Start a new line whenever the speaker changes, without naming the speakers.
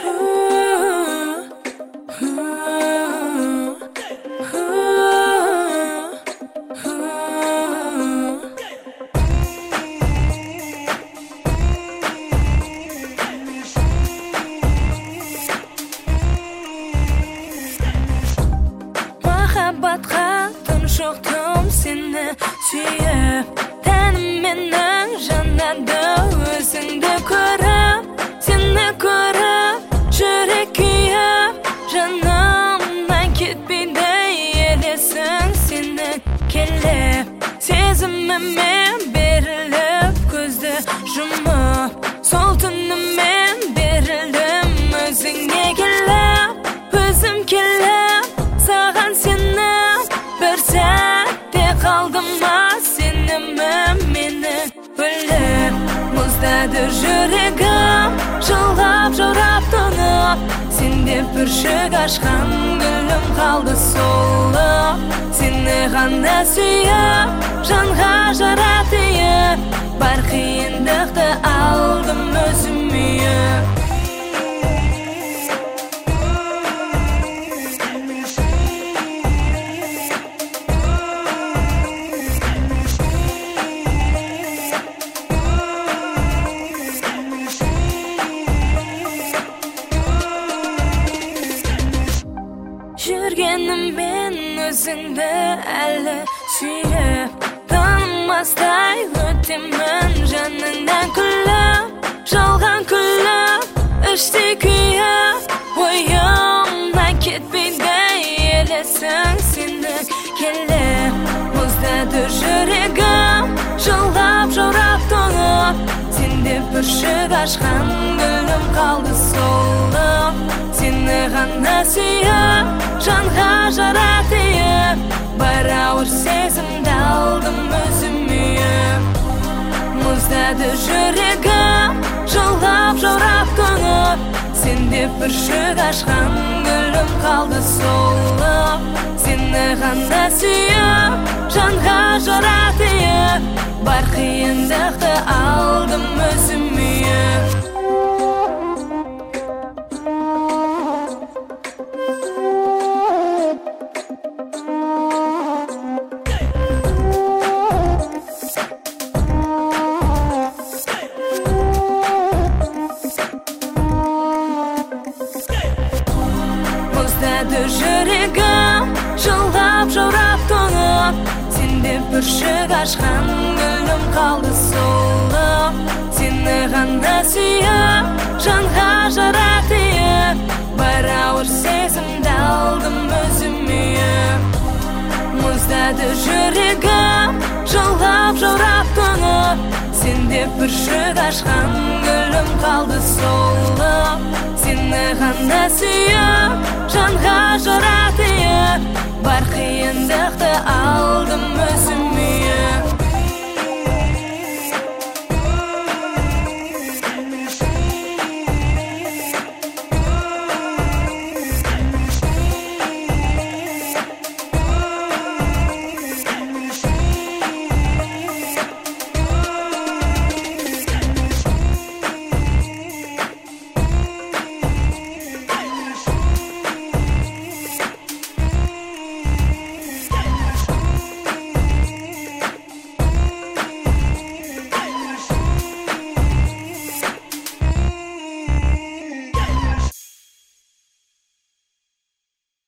Mahabbatga tunşuqtum seni suyup Tenim menin jannada özüngde körüp Seni körüp жүрек kuyup Janımdan ketmeydi elesin seni kelip Sezimimin berilip gözde jumup Sol tünümmen berildim özüngde kelip Özüm kelip Sağan seni bir saatte kaldım senin meni ölüp Muzdadır yüreğim Жылғап жаурап тынып Сенде бүршік ашқан гүлім қалды солып Сені ғана сүйіп жанға жаратайып Бар қиындықты алдым өзім үйіп Жүргенім мен өзіңді әлі сүйіп Танымастай өтемін жаныңдан күліп Жалған күліп, іштей күйіп Ойымнан кетпейді елесің сені келіп Мұздады жүрегім жылғап жаурап тоңып Сенде бүршік ашқан гүлім қалды солып Сені ғана сүйіп жанға жаратайып Бар ауыр сезімді алдым өзім үйіп Мұздады жүрегім жылғап жаурап тоңып Сенде бүршік ашқан гүлім қалды солып Сені ғана сүйіп жанға жаратайып Бар қиындықты алдым өзім үйіп Мұздады жүрегім жылғап жаурап тоңып Сенде бүршік ашқан гүлім қалды солып Сені ғана сүйіп жанға жаратайып Бар ауыр сезімді алдым өзім үйіп Мұздады жүрегім жылғап жаурап тоңып Сенде бүршік ашқан гүлім қалды солып Сені ғана сүйіп жанға жаратайып Бар қиындықты алдым өзім